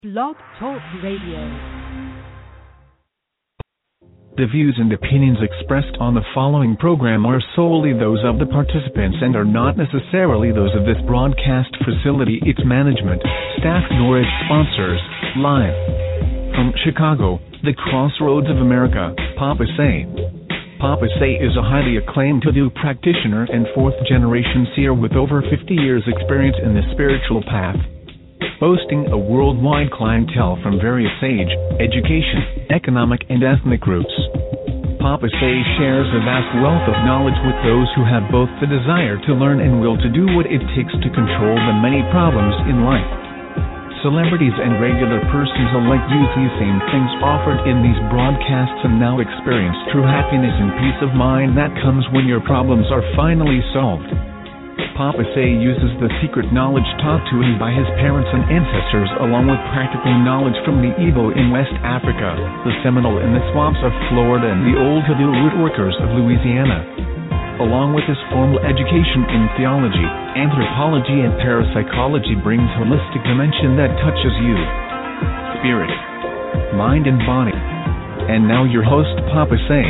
Blog Talk Radio. The views and opinions expressed on the following program are solely those of the participants and are not necessarily those of this broadcast facility, its management, staff, nor its sponsors. Live from Chicago, the crossroads of America, Papa Say. Papa Say is a highly acclaimed Hoodoo practitioner and fourth-generation seer with over 50 years' experience in the spiritual path, boasting a worldwide clientele from various age, education, economic, and ethnic groups. Papa Say shares a vast wealth of knowledge with those who have both the desire to learn and will to do what it takes to control the many problems in life. Celebrities and regular persons alike use these same things offered in these broadcasts and now experience true happiness and peace of mind that comes when your problems are finally solved. Papa Say uses the secret knowledge taught to him by his parents and ancestors along with practical knowledge from the Igbo in West Africa, the Seminole in the swamps of Florida, and the old Hoodoo rootworkers of Louisiana. Along with his formal education in theology, anthropology, and parapsychology brings holistic dimension that touches you, spirit, mind, and body. And now your host, Papa Say.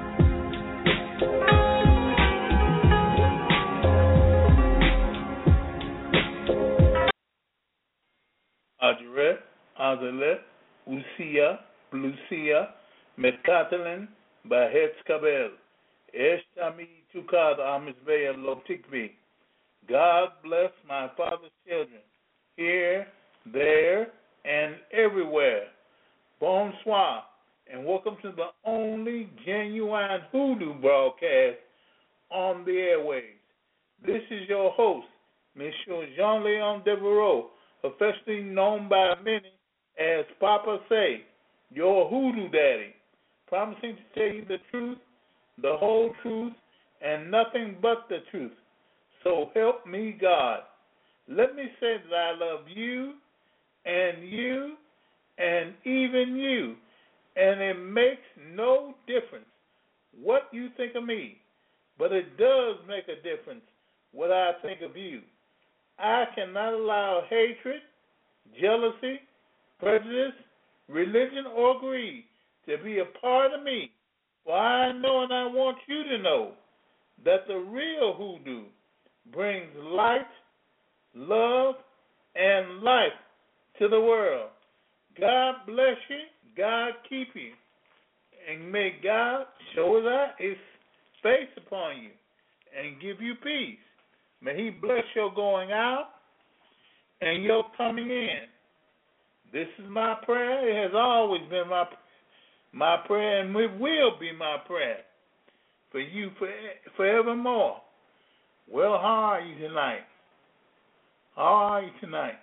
Adret, Azalet, Usia, Blusia, Mekatelin, Bahetz Kabel, Eshtami Tukad Amisbeya Lotikbi. God bless my father's children, here, there, and everywhere. Bonsoir, and welcome to the only genuine Hoodoo broadcast on the airwaves. This is your host, Monsieur Jean-Leon Devereaux, affectionately known by many as Papa Say, your Hoodoo Daddy, promising to tell you the truth, the whole truth, and nothing but the truth. So help me God. Let me say that I love you, and even you, and it makes no difference what you think of me, but it does make a difference what I think of you. I cannot allow hatred, jealousy, prejudice, religion, or greed to be a part of me. For I know and I want you to know that the real Hoodoo brings light, love, and life to the world. God bless you, God keep you, and may God show his face upon you and give you peace. May he bless your going out and your coming in. This is my prayer. It has always been my prayer, and it will be my prayer for you forevermore. Well, how are you tonight? How are you tonight?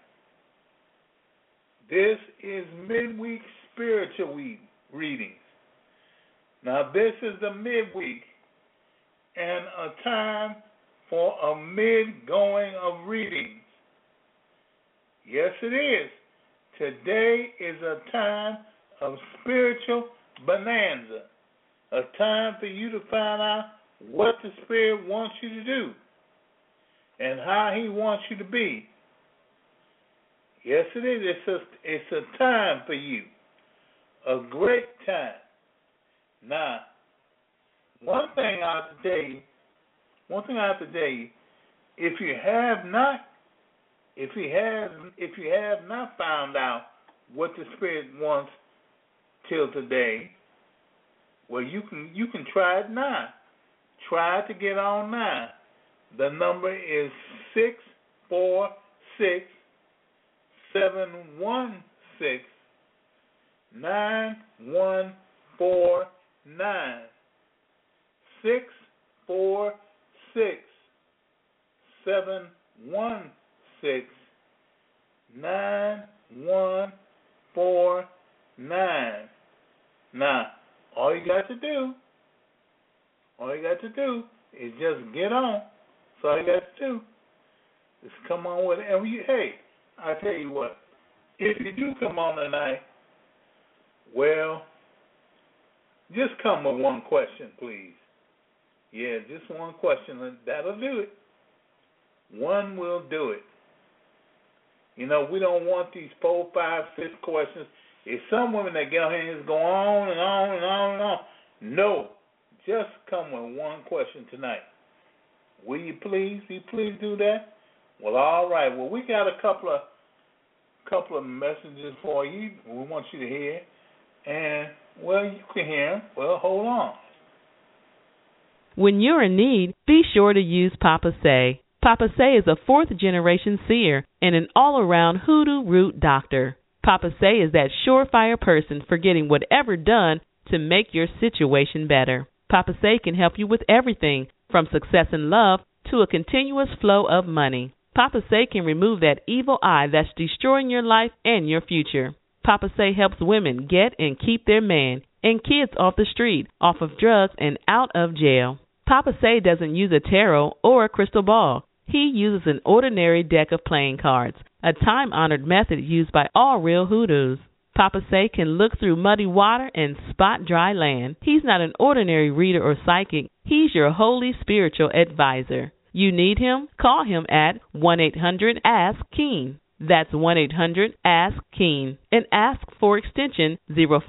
This is midweek spiritual readings. Now, this is the midweek and a time for a mid-going of readings. Yes, it is. Today is a time of spiritual bonanza, a time for you to find out what the Spirit wants you to do and how he wants you to be. Yes, it is. It's a time for you, a great time. Now, one thing I have to tell you, if you have not found out what the Spirit wants till today, well, you can try it now. Try to get on now. The number is 646-716-9149. 646-716-9149. Now, all you got to do is just get on. That's all you got to do. Just come on with it. And hey, I tell you what, if you do come on tonight, well, just come with one question, please. Yeah, just one question. That'll do it. One will do it. We don't want these 4, 5, 6 questions. It's some women that get on here and just go on and on and on and on. No, just come with one question tonight. Will you please do that? Well, all right. Well, we got a couple of messages for you. We want you to hear, and well, you can hear them. Well, hold on. When you're in need, be sure to use Papa Say. Papa Say is a 4th-generation seer and an all-around hoodoo root doctor. Papa Say is that surefire person for getting whatever done to make your situation better. Papa Say can help you with everything from success in love to a continuous flow of money. Papa Say can remove that evil eye that's destroying your life and your future. Papa Say helps women get and keep their man and kids off the street, off of drugs, and out of jail. Papa Say doesn't use a tarot or a crystal ball. He uses an ordinary deck of playing cards, a time-honored method used by all real hoodoos. Papa Say can look through muddy water and spot dry land. He's not an ordinary reader or psychic. He's your holy spiritual advisor. You need him? Call him at 1-800-ASK-KEEN. That's 1-800-ASK-KEEN. And ask for extension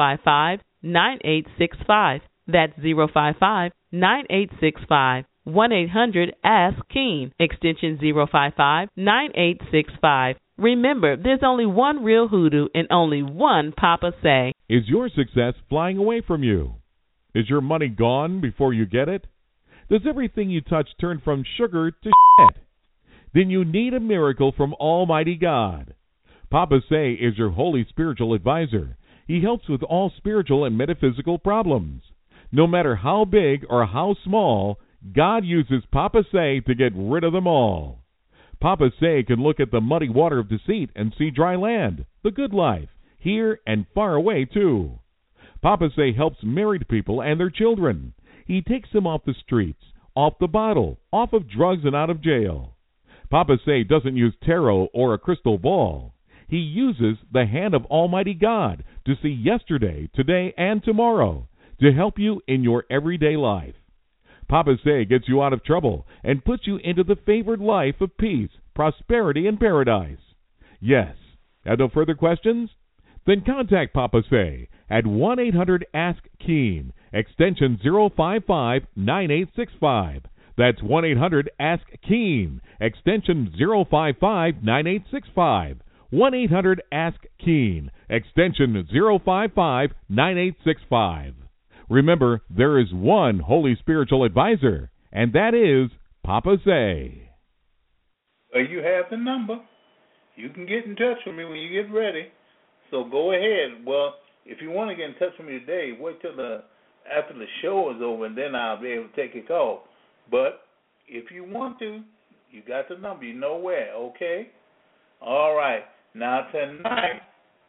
055-9865. That's 055-9865. 1-800-ASK-KEEN. Extension 055-9865. Remember, there's only one real hoodoo and only one Papa Say. Is your success flying away from you? Is your money gone before you get it? Does everything you touch turn from sugar to shit? Then you need a miracle from Almighty God. Papa Say is your holy spiritual advisor. He helps with all spiritual and metaphysical problems. No matter how big or how small, God uses Papa Say to get rid of them all. Papa Say can look at the muddy water of deceit and see dry land, the good life, here and far away too. Papa Say helps married people and their children. He takes them off the streets, off the bottle, off of drugs and out of jail. Papa Say doesn't use tarot or a crystal ball. He uses the hand of Almighty God to see yesterday, today, and tomorrow to help you in your everyday life. Papa Say gets you out of trouble and puts you into the favored life of peace, prosperity, and paradise. Yes. Have no further questions? Then contact Papa Say at 1-800-ASK-KEEN, extension 055-9865. That's 1-800-ASK-KEEN, extension 055-9865. 1-800-ASK-KEEN, extension 055-9865. Remember, there is one holy spiritual advisor, and that is Papa Say. Well, you have the number. You can get in touch with me when you get ready. So go ahead. Well, if you want to get in touch with me today, wait till after the show is over, and then I'll be able to take your call. But if you want to, you got the number. You know where, okay? All right. Now, tonight,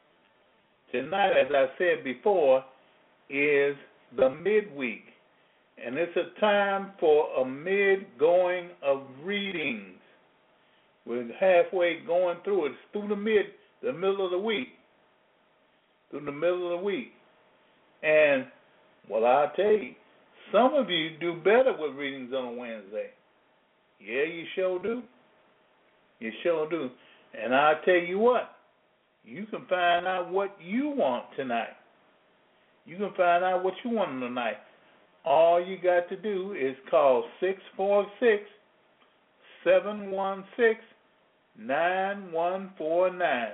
as I said before, is the midweek. And it's a time for a mid-going of readings. We're halfway going through it. It's through the middle of the week. Through the middle of the week. And, well, I'll tell you, some of you do better with readings on a Wednesday. Yeah, you sure do. You sure do. And I'll tell you what, you can find out what you want tonight. You can find out what you want tonight. All you got to do is call 646-716-9149.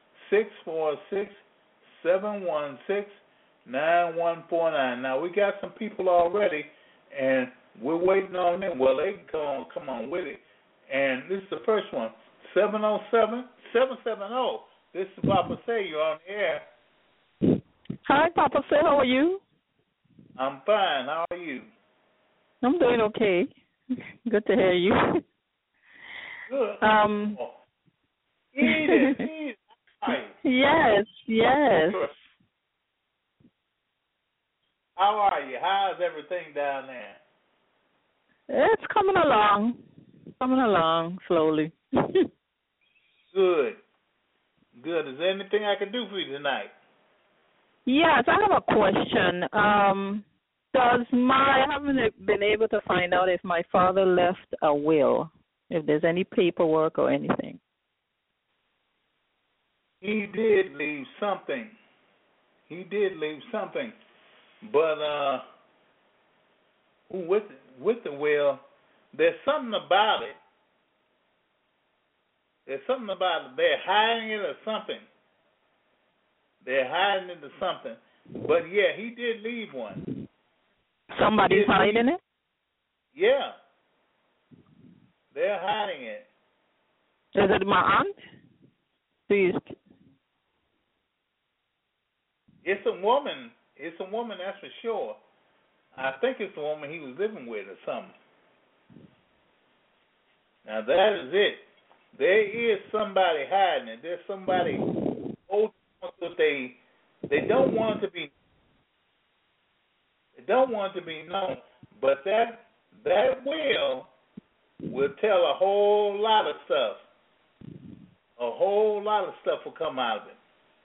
646-716-9149. Now, we got some people already, and we're waiting on them. Well, they can come on with it. And this is the first one, 707-770. This is Papa Say. You're on the air. Hi, Papa Say. How are you? I'm fine. How are you? I'm doing okay. Good to hear you. Good. Edith. Hi. Yes. How are you? How's everything down there? It's coming along slowly. Good. Is there anything I can do for you tonight? Yes, I have a question. I haven't been able to find out if my father left a will, if there's any paperwork or anything. he did leave something. But with the will, there's something about it. They're hiding it or something. They're hiding it or something. But yeah, he did leave one. Somebody's hiding it? Yeah. They're hiding it. Is it my aunt? Please. It's a woman. That's for sure. I think it's the woman he was living with or something. Now that is it. There is somebody hiding it. There's somebody old, but they don't want it to be. They don't want it to be known. But that will tell a whole lot of stuff. A whole lot of stuff will come out of it.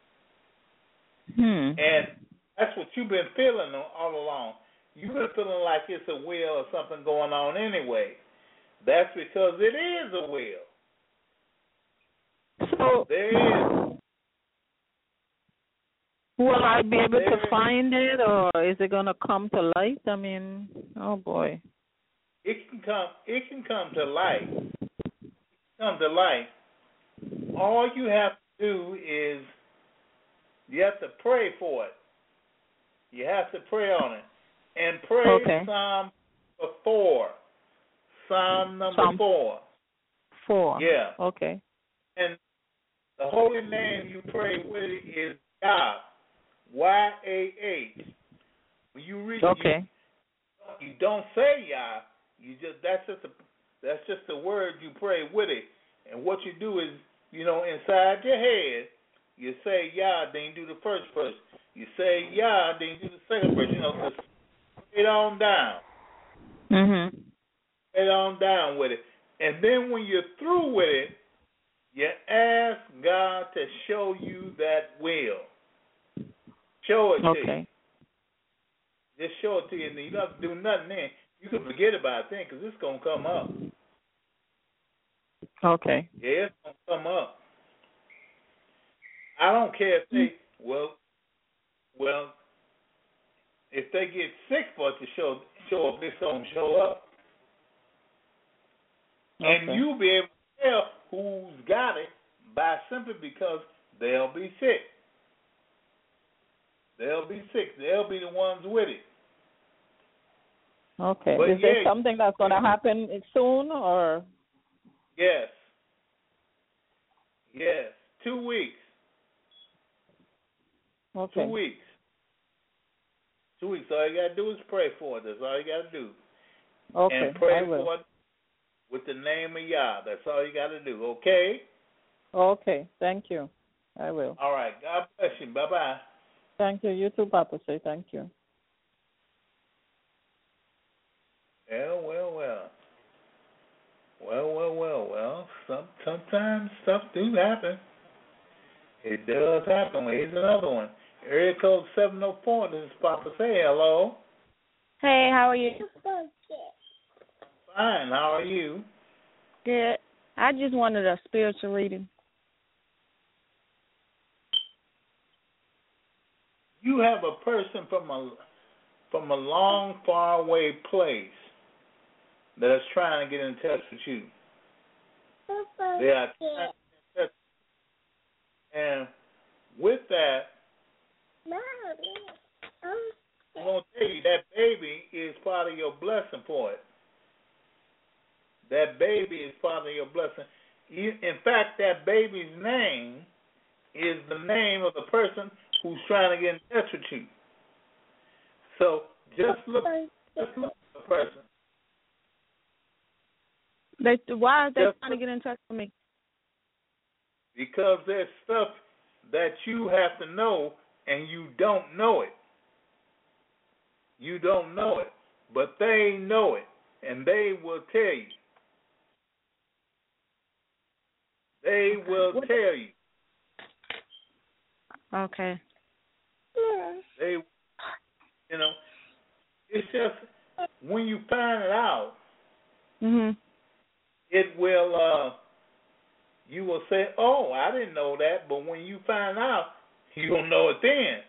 And that's what you've been feeling all along. You've been feeling like it's a will or something going on anyway. That's because it is a will. So there is. Will I be able to find it, or is it going to come to light? I mean, oh boy. It can come to light. All you have to do is you have to pray for it. You have to pray on it. And pray Psalm 4. Psalm number 4. 4. Yeah. Okay. And the holy name you pray with it is Yah. Y-A-H. When you read you don't say Yah. That's just the word you pray with it. And what you do is, inside your head, you say Yah, then you do the first verse. You say Yah, then you do the second verse. Just straight on down. Straight on down with it. And then when you're through with it, you ask God to show you that will. Show it to you. Just show it to you, and you don't have to do nothing then. You can forget about it then, because it's going to come up. Okay. Yeah, it's going to come up. I don't care if they, well, if they get sick for it to show up, it's going to show up. And you'll be able to tell who's got it by simply because they'll be sick. They'll be sick. They'll be the ones with it. Okay. But is there something that's going to happen soon, or? Yes. 2 weeks. Okay. 2 weeks. 2 weeks. All you got to do is pray for it. That's all you got to do. Okay. And pray for it with the name of Yah. That's all you got to do. Okay? Okay. Thank you. I will. All right. God bless you. Bye-bye. Thank you. You too, Papa. Say thank you. Well. Sometimes stuff do happen. It does happen. Here's another one. Area code 704. This is Papa. Say hello. Hey, how are you? Fine. How are you? Good. I just wanted a spiritual reading. You have a person from a long, far away place that is trying to get in touch with you. They are trying to get in touch. And with that, I'm going to tell you, that baby is part of your blessing for it. That baby is part of your blessing. In fact, that baby's name is the name of the person who's trying to get in touch with you. So just look at the person. Why are they trying to get in touch with me? Because there's stuff that you have to know and you don't know it. You don't know it, but they know it, and they will tell you. They will tell you. Okay. They, it's just when you find it out, it will you will say, oh, I didn't know that. But when you find out, you'll know it then.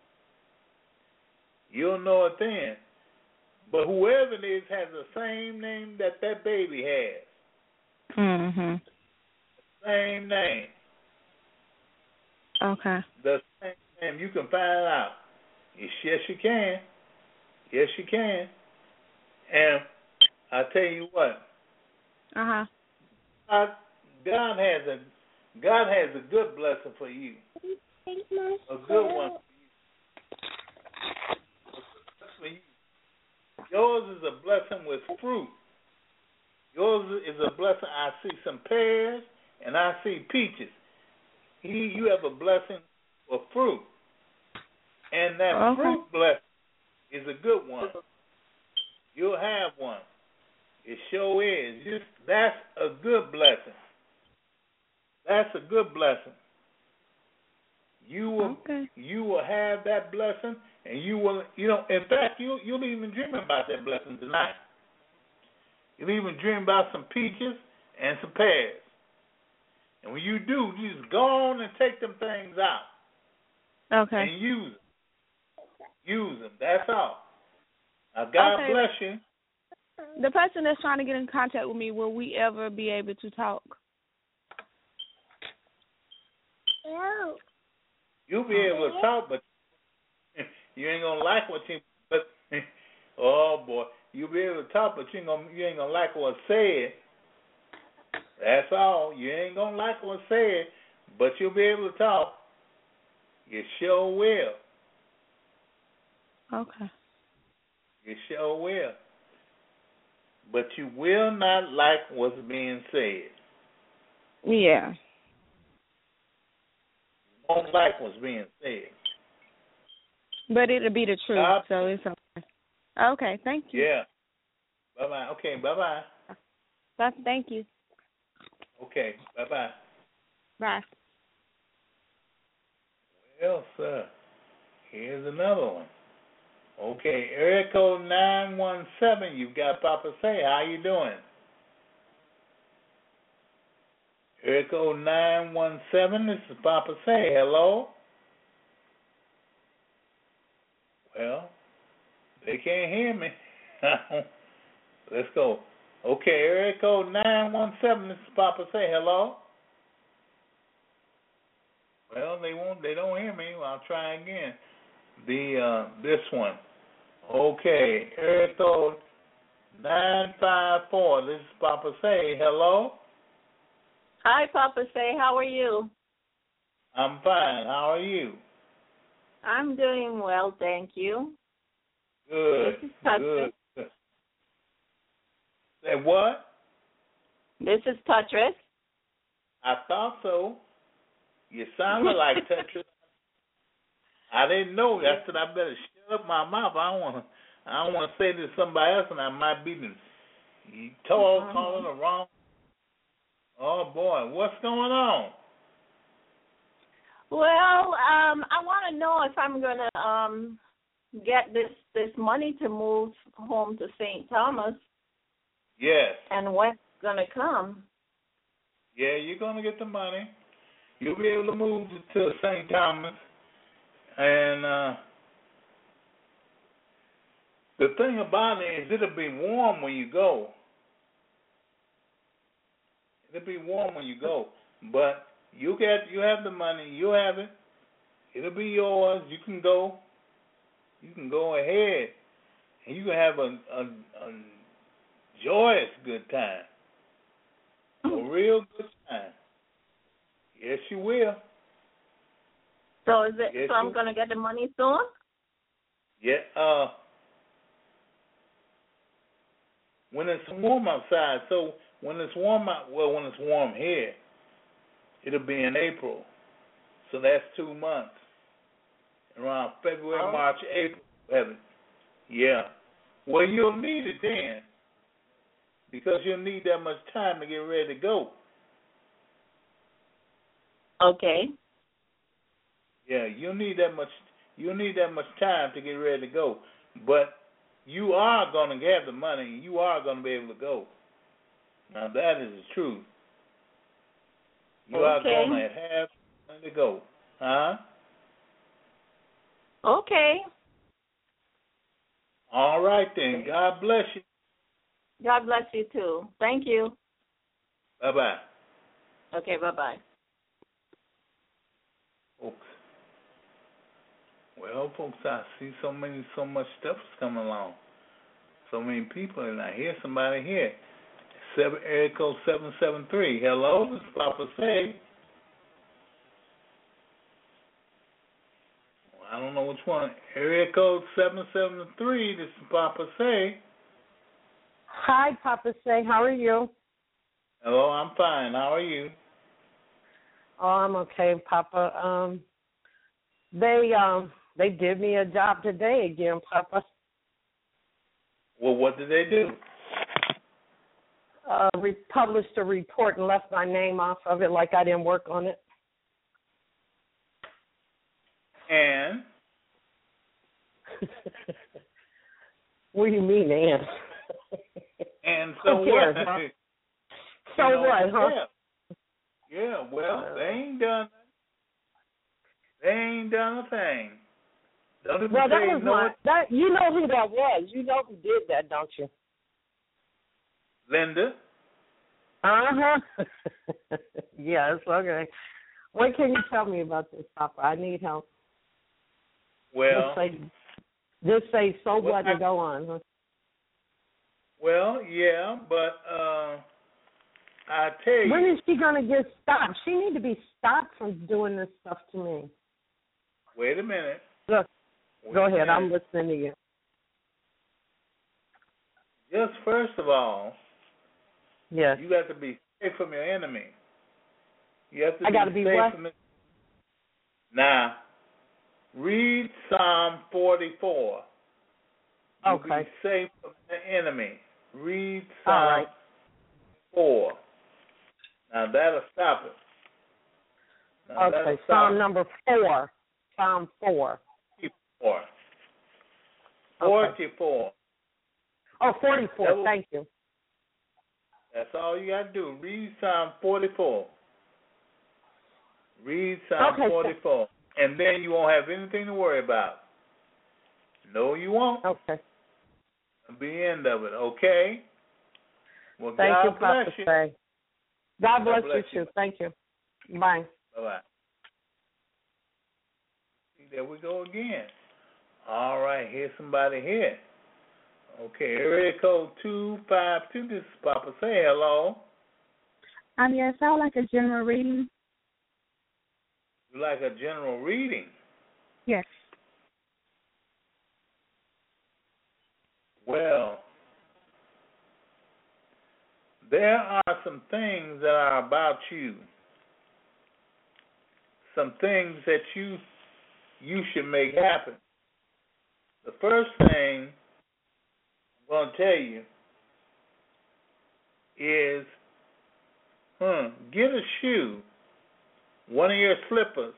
You'll know it then. But whoever it is has the same name that that baby has. Mhm. Same name. Okay. The same name. You can find out. Yes, you can. Yes, you can. And I tell you what. Uh-huh. God has a good blessing for you. A good one for you. Yours is a blessing with fruit. Yours is a blessing. I see some pears and I see peaches. You have a blessing for fruit. And that fruit blessing is a good one. You'll have one. It sure is. That's a good blessing. That's a good blessing. You will have that blessing, and you will, in fact, you'll even dream about that blessing tonight. You'll even dream about some peaches and some pears. And when you do, you just go on and take them things out. Okay. And use them. Use them. That's all. Now, God bless you. The person that's trying to get in contact with me, will we ever be able to talk? No. You'll be able to talk, but you ain't gonna like what you. But oh boy, you'll be able to talk, but you ain't gonna like what's said. That's all. You ain't gonna like what's said, but you'll be able to talk. You sure will. Okay. You sure will. But you will not like what's being said. Yeah. You won't like what's being said. But it'll be the truth, so it's okay. Okay, thank you. Yeah. Bye-bye. Okay, bye-bye. Thank you. Okay, bye-bye. Bye. Well, sir, here's another one. Okay, area code 917, you've got Papa Say. How you doing? Area code 917, this is Papa Say. Hello? Well, they can't hear me. Let's go. Okay, area code 917, this is Papa Say. Hello? Well, they don't hear me. Well, I'll try again. This one. Okay, area code 954. This is Papa Say. Hello? Hi, Papa Say. How are you? I'm fine. How are you? I'm doing well, thank you. Good. This is Toutress. Good. Say what? This is Toutress. I thought so. You sounded like Tetris. I didn't know. I said I better shut up my mouth. I don't want to say this to somebody else, and I might be calling the wrong. Oh boy, what's going on? Well, I want to know if I'm gonna get this money to move home to St. Thomas. Yes. And when it's gonna come? Yeah, you're gonna get the money. You'll be able to move to St. Thomas. And the thing about it is it'll be warm when you go. It'll be warm when you go. But you have the money. You have it. It'll be yours. You can go. You can go ahead. And you can have a joyous good time. A real good time. Yes, you will. So is it? Yes, so I'm gonna get the money soon? Yeah. When it's warm outside, so when it's warm when it's warm here, it'll be in April. So that's 2 months. Around February, March, April. Yeah. Well, you'll need it then, because you'll need that much time to get ready to go. Okay. Yeah, you'll need that much time to get ready to go. But you are going to have the money. You are going to be able to go. Now, that is the truth. You are going to have to go. Huh? Okay. All right, then. God bless you. God bless you, too. Thank you. Bye-bye. Okay, bye-bye. Folks. Well, folks, I see so much stuff is coming along. So many people, and I hear somebody here. Area code 773. Hello, this is Papa Say. I don't know which one. Area code 773. This is Papa Say. Hi, Papa Say. How are you? Hello, I'm fine. How are you? Oh, I'm okay, Papa. They did me a job today again, Papa. Well, what did they do? Published a report and left my name off of it like I didn't work on it. And? What do you mean, and? And so what? Huh? So what, huh? Yeah, well, they ain't done a thing. Well, that was you know who that was. You know who did that, don't you? Linda. Uh-huh. Yes, okay. What can you tell me about this, Papa? I need help. Well, just say so what to go on. Huh? Well, yeah, but I tell you. When is she going to get stopped? She need to be stopped from doing this stuff to me. Wait a minute. Look, go ahead. I'm listening to you. Just first of all, yes, you got to be safe from your enemy. You have to I got to be safe what? from it. Now, read Psalm 44. You'll be safe from the enemy. Read Psalm 4. Now, that'll stop it. Now, okay, Psalm number 4. Psalm 4. 44. 44. Oh, 44. Thank you. That's all you got to do. Read Psalm 44. Read Psalm 44. And then you won't have anything to worry about. No, you won't. Okay. That'll be the end of it, okay? Well, Thank God you, bless Papa you. Say. God bless you, too. Thank you. Bye. Bye-bye. There we go again. All right, here's somebody here. Okay, area code 252. This is Papa Say. Hello. Yes, I would like a general reading. You like a general reading? Yes. Well, there are some things that are about you. Some things that you should make happen. The first thing I'm going to tell you is, get a shoe, one of your slippers,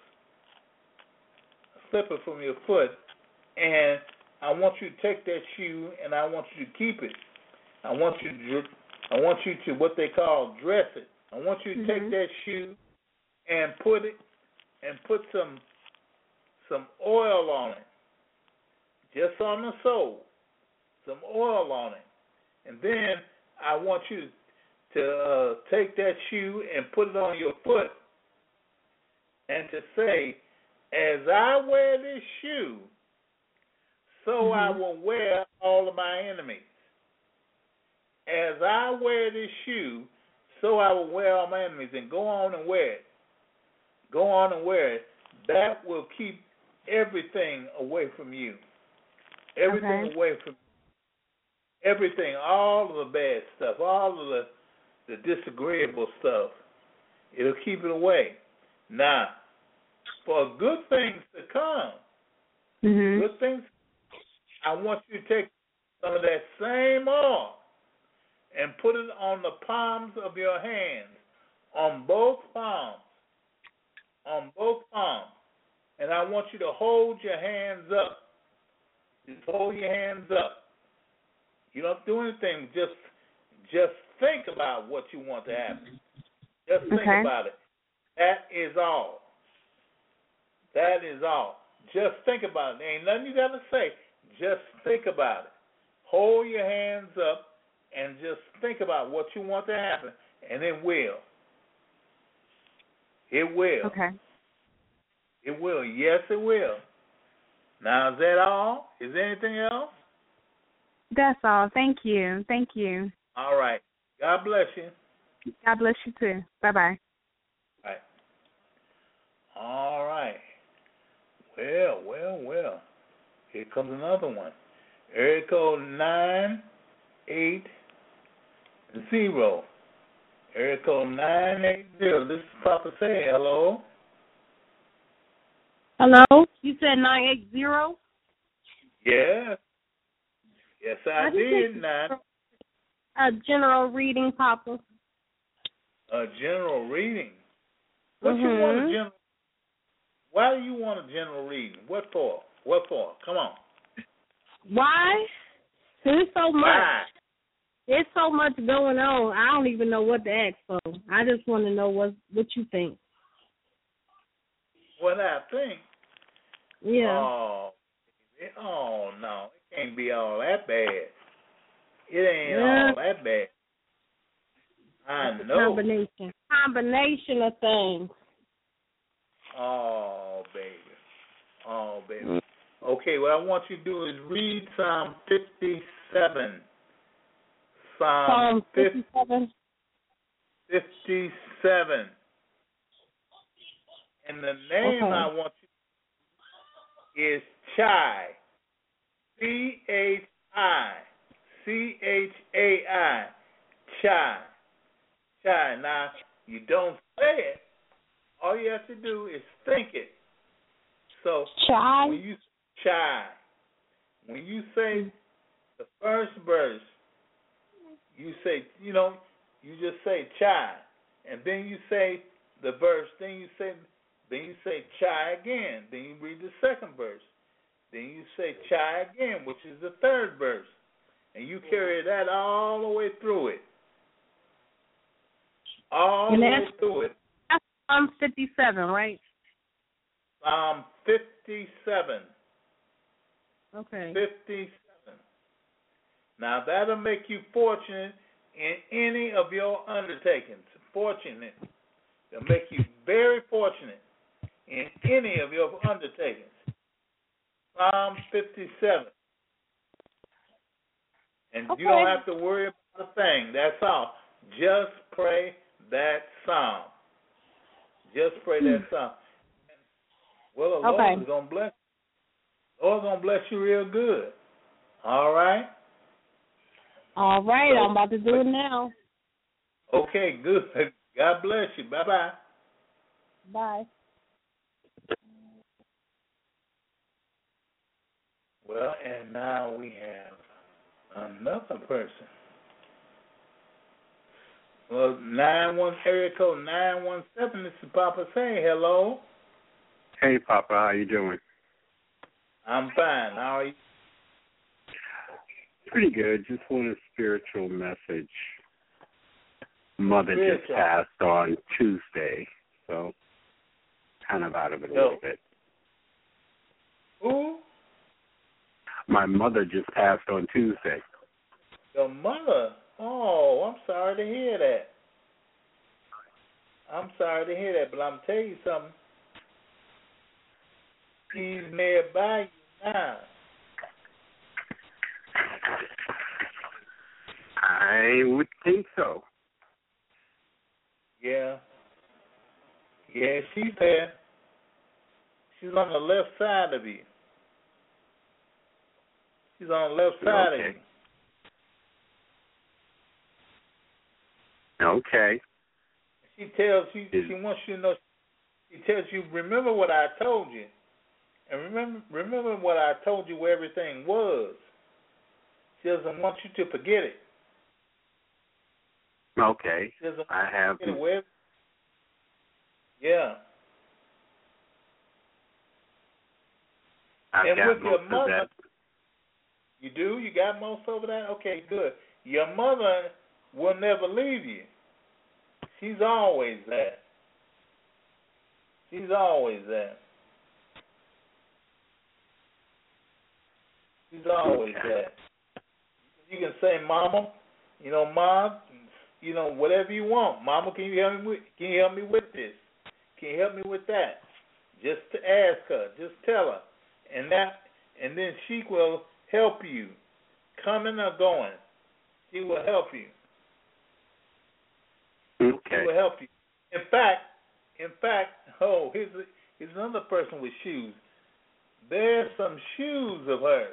a slipper from your foot, and I want you to take that shoe and I want you to keep it. I want you to what they call dress it. I want you to take that shoe and put some oil on it, just on the sole, some oil on it, and then I want you to take that shoe and put it on your foot, and to say, as I wear this shoe, so I will wear all of my enemies. As I wear this shoe, so I will wear all my enemies. And go on and wear it. Go on and wear it. That will keep everything away from you. Everything away from you. Everything, all of the bad stuff, all of the disagreeable stuff. It'll keep it away. Now, for good things to come, good things, I want you to take some of that same oil and put it on the palms of your hands, on both palms, and I want you to hold your hands up. Just hold your hands up. You don't do anything. Just think about what you want to happen. Just think about it. That is all. That is all. Just think about it. There ain't nothing you got to say. Just think about it. Hold your hands up and just think about what you want to happen, and it will. It will. Okay. It will. Yes, it will. Now, is that all? Is there anything else? That's all. Thank you. Thank you. All right. God bless you. God bless you too. Bye-bye. All right. All right. Well. Here comes another one. Area code 980. Area code 980. This is Papa Say. Hello. Hello? You said 980? Yes. Yes, I did. A general reading, Papa. A general reading? What you want a general? Why do you want a general reading? What for? Come on. Why? There's so much. Why? There's so much going on. I don't even know what to ask for. I just want to know what you think. What I think? Yeah. Oh no. It can't be all that bad. It ain't all that bad. I know. Combination of things. Oh, baby. Okay, what I want you to do is read Psalm 57. Psalm 57. 57. And the name I want you is Chai. C-H-I. C-H-A-I. Chai. Chai. Now, you don't say it. All you have to do is think it. So, Chai. When you say the first verse, you say, you just say Chai. And then you say the verse, then you say Chai again. Then you read the second verse. Then you say Chai again, which is the third verse. And you carry that all the way through it. All the way through it. That's Psalm 57, right? Psalm 57. Okay. 57. Now, that'll make you fortunate in any of your undertakings. Fortunate. It'll make you very fortunate in any of your undertakings. Psalm 57. And you don't have to worry about a thing. That's all. Just pray that psalm. Just pray that psalm. Well, the Lord is going to bless you. The Lord's going to bless you real good. All right? All right. I'm about to do it now. Okay, good. God bless you. Bye-bye. Bye. Well, and now we have another person. Well, area code 917. This is Papa Say. Hello. Hey, Papa. How you doing? I'm fine. How are you? Pretty good. Just want a spiritual message. Mother just passed on Tuesday, so kind of out of it a little bit. Who? My mother just passed on Tuesday. Your mother? Oh, I'm sorry to hear that. But I'm telling you something. She's nearby you now. I would think so. Yeah. Yeah, she's there. She's on the left side of you. She's on the left side of you. Okay. She tells you, she wants you to know, she tells you, remember what I told you. And remember what I told you where everything was. She doesn't want you to forget it. Okay. I have. Yeah. I've and got with most your mother, of that. You do? You got most over that? Okay, good. Your mother will never leave you. She's always there. She's always there. She's always there. You can say, Mama, Mom, whatever you want. Mama, can you help me with this? Can you help me with that? Just to ask her. Just tell her. And then she will help you. Coming or going. She will help you. Okay. She will help you. In fact, here's another person with shoes. There's some shoes of hers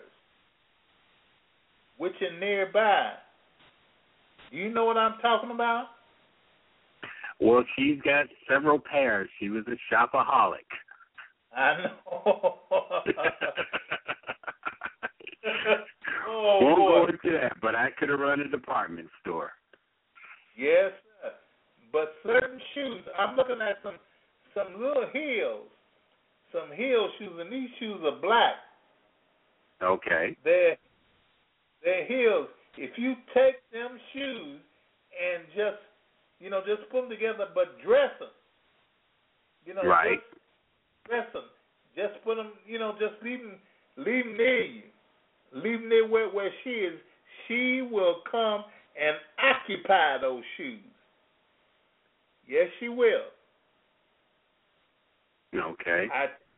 which are nearby. Do you know what I'm talking about? Well, she's got several pairs. She was a shopaholic. I know. Won't go into that, but I could have run a department store. Yes, sir. But certain shoes, I'm looking at some little heels, some heel shoes, and these shoes are black. Okay. They're heels. If you take them shoes and just put them together, but dress them, right. Just dress them. Just put them, just leave them near you. Leave them near where she is. She will come and occupy those shoes. Yes, she will. Okay.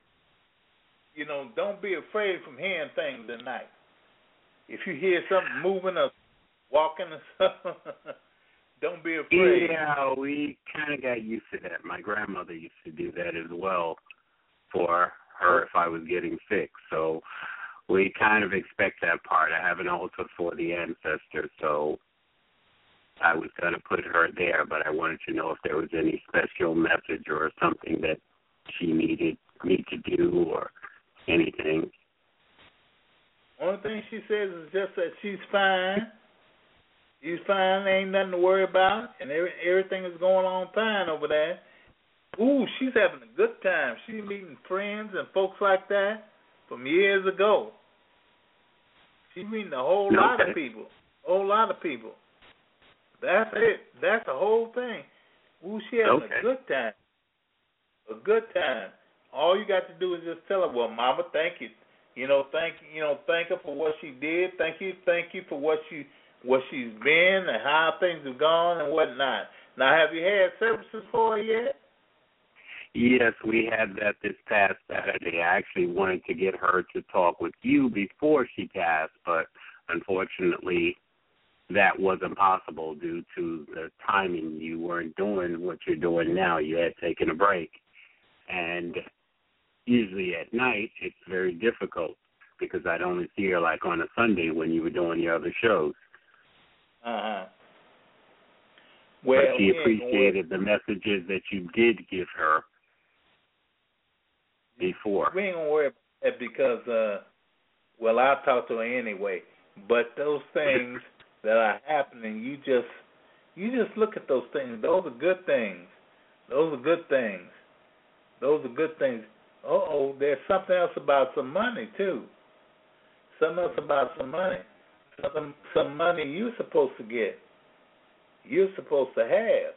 Don't be afraid from hearing things at night. If you hear something moving or walking or something, don't be afraid. Yeah, we kind of got used to that. My grandmother used to do that as well for her if I was getting sick. So we kind of expect that part. I have an altar for the ancestors, so I was going to put her there, but I wanted to know if there was any special message or something that she needed me to do or anything. Only thing she says is just that she's fine. She's fine. Ain't nothing to worry about, and everything is going on fine over there. Ooh, she's having a good time. She's meeting friends and folks like that from years ago. She's meeting a whole lot of people. That's it. That's the whole thing. Ooh, she having a good time. A good time. All you got to do is just tell her, well, Mama, thank you. Thank her for what she did. Thank you for what she's been and how things have gone and whatnot. Now, have you had services for her yet? Yes, we had that this past Saturday. I actually wanted to get her to talk with you before she passed, but unfortunately that wasn't possible due to the timing. You weren't doing what you're doing now. You had taken a break. And usually at night it's very difficult because I'd only see her like on a Sunday when you were doing your other shows. Uh-huh. Well, but she appreciated the messages that you did give her before. We ain't going to worry about that because, I'll talk to her anyway. But those things that are happening, you just look at those things. Those are good things. There's something else about some money, too. Some money you're supposed to get. You're supposed to have.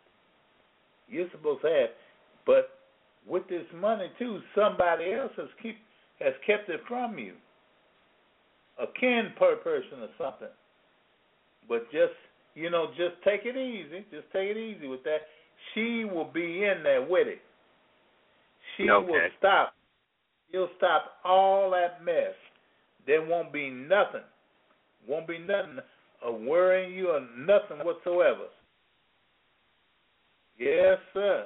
But with this money, too, somebody else has kept it from you. A kin per person or something. But just take it easy. Just take it easy with that. She will be in there with it. She will stop. She'll stop all that mess. There won't be nothing. Of worrying you or nothing whatsoever. Yes, sir.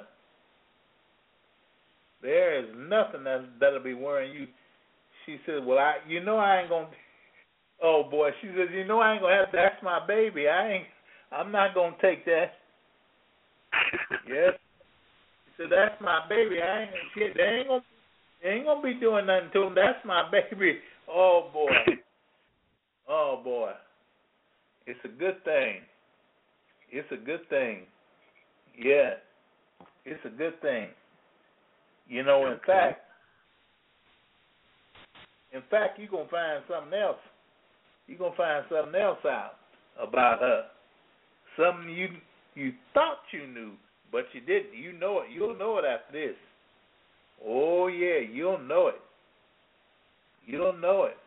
There is nothing that'll be worrying you. She said, well, I ain't going to. Oh, boy. She says, I ain't going to have to ask my baby. I'm not going to take that. Yes. She said, that's my baby. They ain't going to be doing nothing to him. That's my baby. Oh, boy. Oh, boy. It's a good thing. Yeah. It's a good thing. In fact, you're going to find something else. You're going to find something else out about her. Something you thought you knew, but you didn't. You know it. You'll know it after this. Oh, yeah, you don't know it. You don't know it.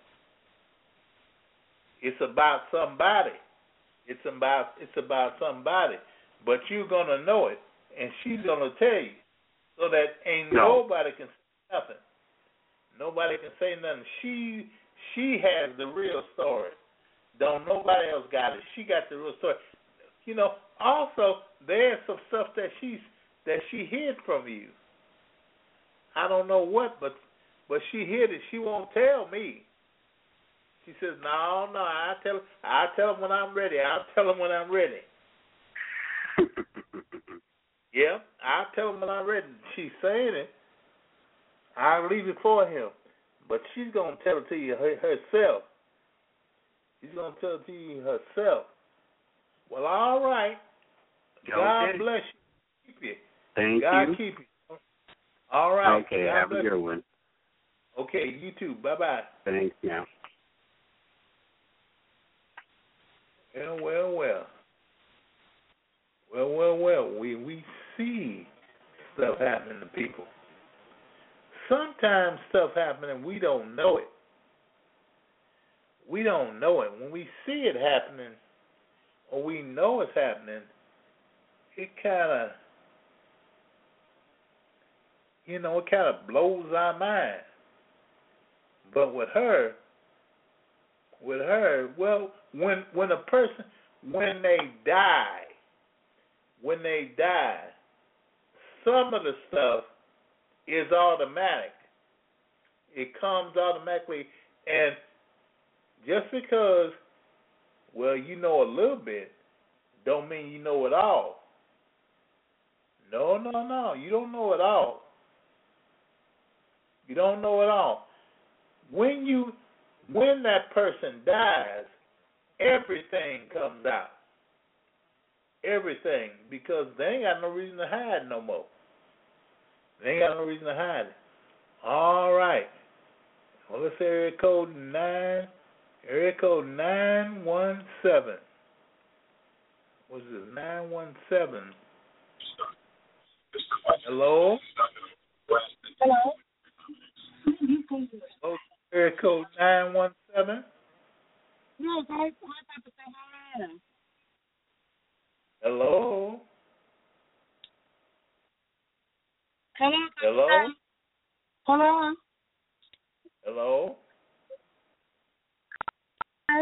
It's about somebody. It's about somebody. But you're going to know it, and she's going to tell you, so that ain't nobody can say nothing. Nobody can say nothing. She has the real story. Don't nobody else got it. She got the real story. You know, also, there's some stuff that she hid from you. I don't know what, but she hid it. She won't tell me. She says, no, I'll tell them when I'm ready. I'll tell them when I'm ready. Yeah, I'll tell him when I'm ready. She's saying it. I'll leave it for him. But she's going to tell it to you herself. She's going to tell it to you herself. Well, all right. God bless you. Keep you. Thank God you. Keep you. All right. Okay, God have a good one. Okay, you too. Bye-bye. Thanks, now. Well. We see stuff happening to people. Sometimes stuff happens and we don't know it. We don't know it. When we see it happening or we know it's happening, it kind of blows our mind. But with her, well, when a person, when they die, some of the stuff is automatic. It comes automatically, and just because, well, you know a little bit, don't mean you know it all. No, you don't know it all. You don't know it all. When that person dies, everything comes out. Everything, because they ain't got no reason to hide no more. They ain't got no reason to hide it. All right. Well, let's say area code 917. What's this? 917. Hello? Hello? Area code 917. Yes, I have to say hi. Hello? Hello? Hello? Hello? Hello? Hi.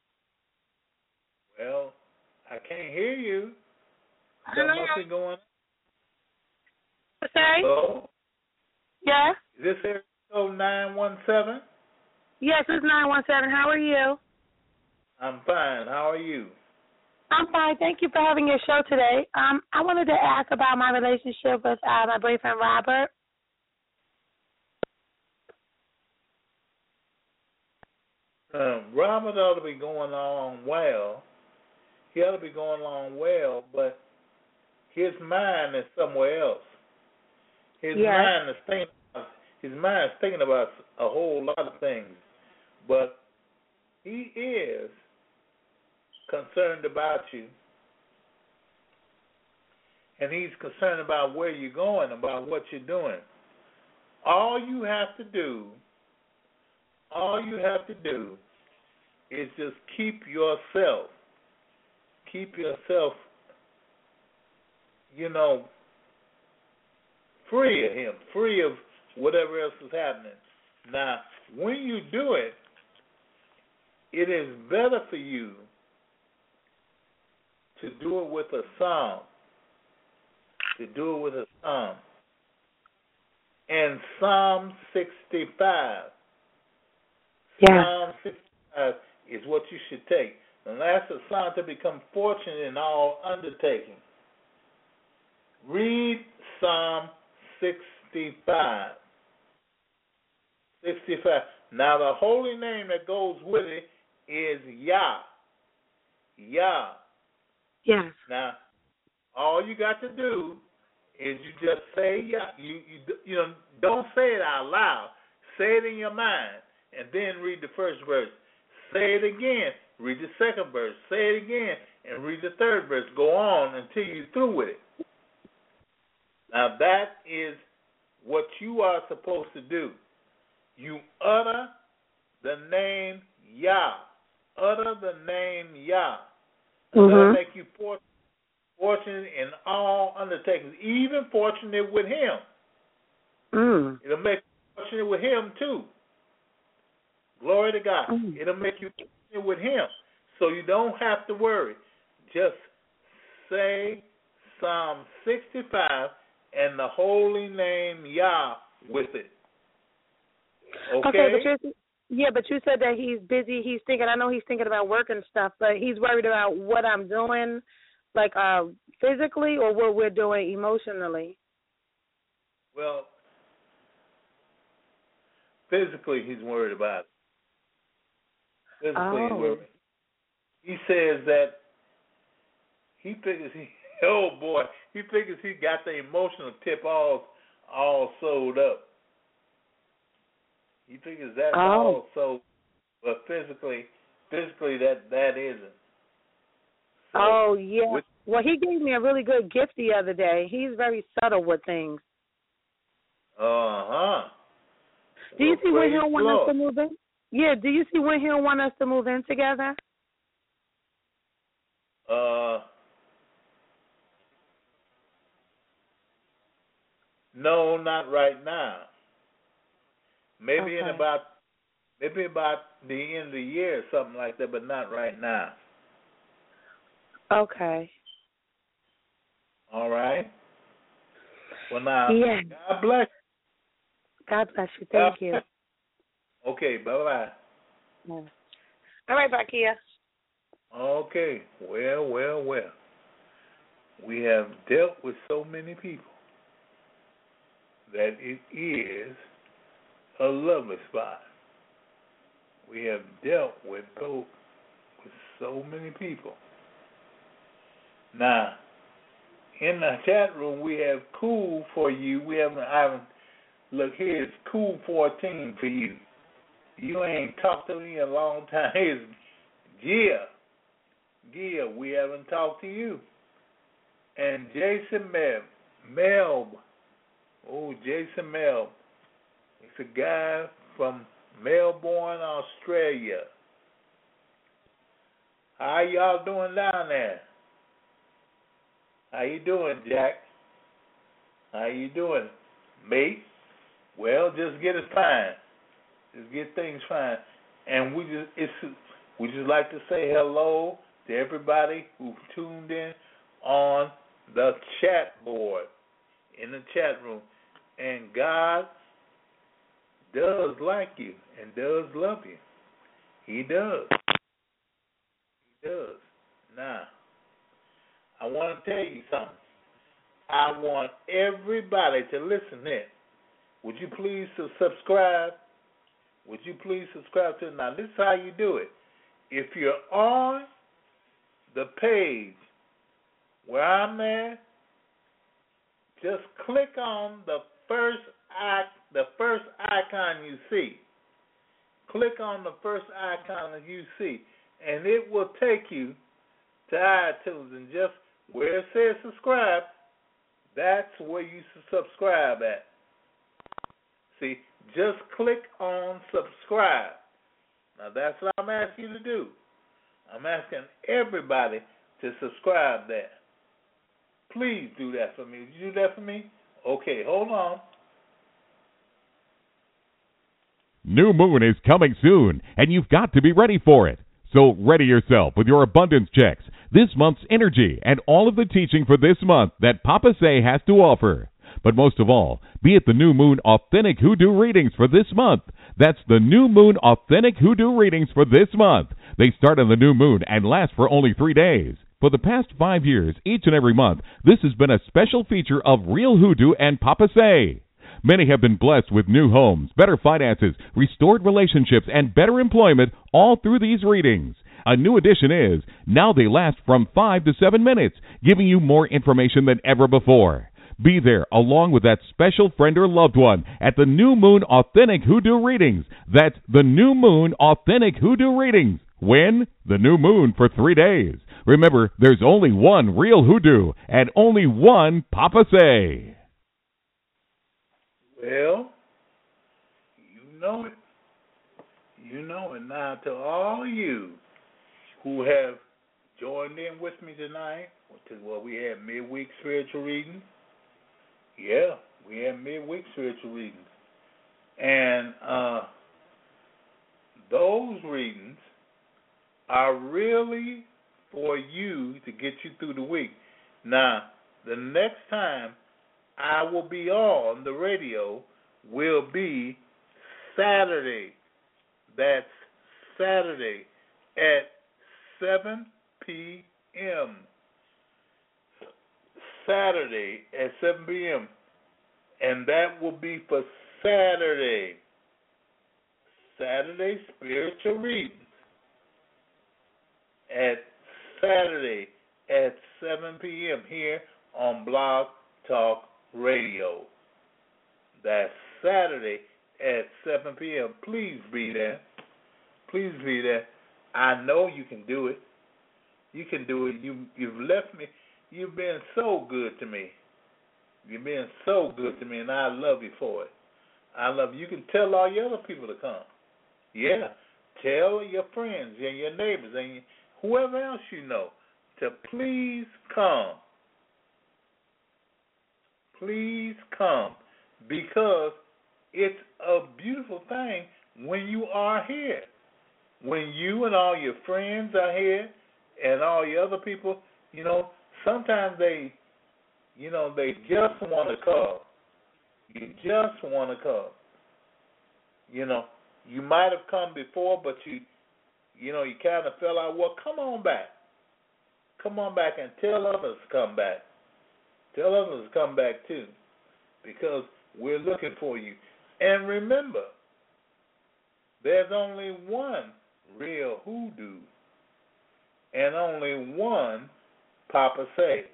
Well, I can't hear you. Hello? There must be going on. Sorry? Hello? Yes? Is this area code 917? Yes, it's 917. How are you? I'm fine. How are you? I'm fine. Thank you for having your show today. I wanted to ask about my relationship with my boyfriend, Robert. Robert ought to be going along well. He ought to be going along well, but his mind is somewhere else. His mind is thinking about a whole lot of things, but he is concerned about you, and he's concerned about where you're going, about what you're doing. All you have to do is just keep yourself, free of him, free of whatever else is happening. Now, when you do it, it is better for you to do it with a psalm. And Psalm 65. Yeah. Psalm 65 is what you should take. And that's a psalm to become fortunate in all undertaking. Read Psalm 65. 65. Now the holy name that goes with it is Yah. Yah. Yes. Now, all you got to do is you just say Yah. You don't say it out loud. Say it in your mind, and then read the first verse. Say it again. Read the second verse. Say it again, and read the third verse. Go on until you're through with it. Now that is what you are supposed to do. You utter the name Yah. Utter the name Yah. That'll make you fortunate in all undertakings, even fortunate with Him. It'll make you fortunate with Him too. Glory to God. It'll make you fortunate with Him, so you don't have to worry. Just say Psalm 65 and the holy name Yah with it. Okay, but you said that he's busy. He's thinking. I know he's thinking about work and stuff, but he's worried about what I'm doing, like physically, or what we're doing emotionally. Well, physically, he's worried about it. Physically, he's worried. He says that he figures he figures he got the emotional tip all sewed up. He figures that's all so, but physically that isn't. So, well, he gave me a really good gift the other day. He's very subtle with things. Do you see when he'll want us to move in? Yeah, do you see when he'll want us to move in together? No, not right now. Maybe about the end of the year or something like that, but not right now. Okay. All right. Well, now, God bless you. God bless you. Thank you. Okay, bye-bye. Yeah. All right, Bakia. Okay. Well. We have dealt with so many people that it is a lovely spot. We have dealt with so many people. Now, in the chat room, we have Cool for you. Look, here's Cool 14 for you. You ain't talked to me in a long time. Here's Gia, we haven't talked to you. And Jason Melb. Oh, Jason Melb. It's a guy from Melbourne, Australia. How y'all doing down there? How you doing, Jack? How you doing, mate? Well, just get it fine. Just get things fine. And we just like to say hello to everybody who tuned in on the chat board, in the chat room. And God does like you and does love you. He does. He does. Now, I want to tell you something. I want everybody to listen in. Would you please subscribe? Would you please subscribe to it? Now, this is how you do it. If you're on the page where I'm at, just click on the first icon you see. Click on the first icon that you see, and it will take you to iTunes. And just where it says subscribe, that's where you subscribe at. See, just click on subscribe. Now, that's what I'm asking you to do. I'm asking everybody to subscribe there. Please do that for me. Would you do that for me? Okay, hold on. New moon is coming soon, and you've got to be ready for it. So ready yourself with your abundance checks, this month's energy, and all of the teaching for this month that Papa Say has to offer. But most of all, be at the New Moon Authentic Hoodoo Readings for this month. That's the New Moon Authentic Hoodoo Readings for this month. They start on the new moon and last for only 3 days. For the past 5 years, each and every month, this has been a special feature of Real Hoodoo and Papa Say. Many have been blessed with new homes, better finances, restored relationships, and better employment all through these readings. A new addition is, now they last from 5 to 7 minutes, giving you more information than ever before. Be there along with that special friend or loved one at the New Moon Authentic Hoodoo Readings. That's the New Moon Authentic Hoodoo Readings. When? The new moon for 3 days. Remember, there's only one real hoodoo and only one Papa Say. Well, you know it. You know it. Now, to all you who have joined in with me tonight, we had midweek spiritual readings. Yeah, we had midweek spiritual readings. And those readings are really for you to get you through the week. Now, the next time I will be on the radio will be Saturday. That's Saturday at 7 p.m. Saturday at 7 p.m. And that will be for Saturday spiritual readings at Saturday at 7 p.m. here on Blog Talk Radio. That's Saturday at 7 p.m. Please be there. Please be there. I know you can do it. You can do it. You've left me. You've been so good to me. You've been so good to me, and I love you for it. I love you. You can tell all your other people to come. Yeah. Tell your friends and your neighbors and whoever else you know to please come. Please come, because it's a beautiful thing when you are here. When you and all your friends are here and all your other people, sometimes they just want to come. You just want to come. You might have come before, but you kind of fell out. Well, come on back. Come on back and tell others to come back. Tell others to come back too, because we're looking for you. And remember, there's only one real hoodoo and only one Papa Say.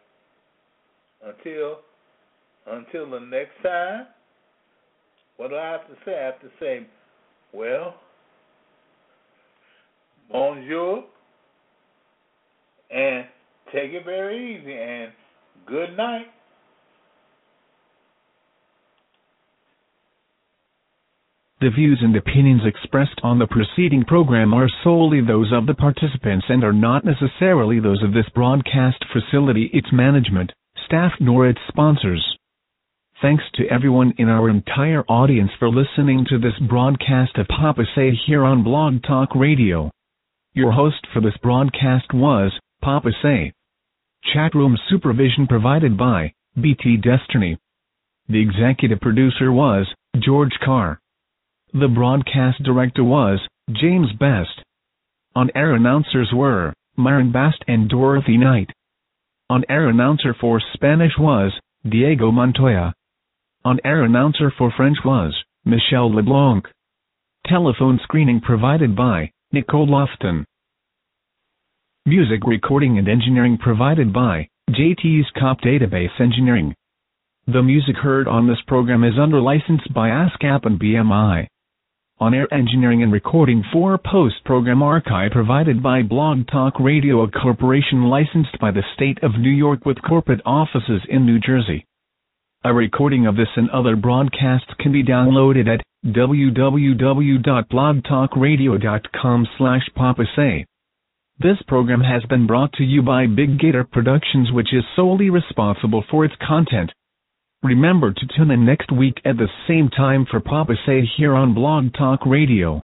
Until the next time, what do I have to say? I have to say, well, bonjour, and take it very easy, and good night. The views and opinions expressed on the preceding program are solely those of the participants and are not necessarily those of this broadcast facility, its management, staff, nor its sponsors. Thanks to everyone in our entire audience for listening to this broadcast of Papa Say here on Blog Talk Radio. Your host for this broadcast was Papa Say. Chatroom supervision provided by BT Destiny. The executive producer was George Carr. The broadcast director was James Best. On-air announcers were Myron Bast and Dorothy Knight. On-air announcer for Spanish was Diego Montoya. On-air announcer for French was Michelle LeBlanc. Telephone screening provided by Nicole Lofton. Music recording and engineering provided by JT's Cop Database Engineering. The music heard on this program is under license by ASCAP and BMI. On-air engineering and recording for post-program archive provided by Blog Talk Radio, a corporation licensed by the state of New York with corporate offices in New Jersey. A recording of this and other broadcasts can be downloaded at www.blogtalkradio.com/papasay. This program has been brought to you by Big Gator Productions, which is solely responsible for its content. Remember to tune in next week at the same time for Papa Say here on Blog Talk Radio.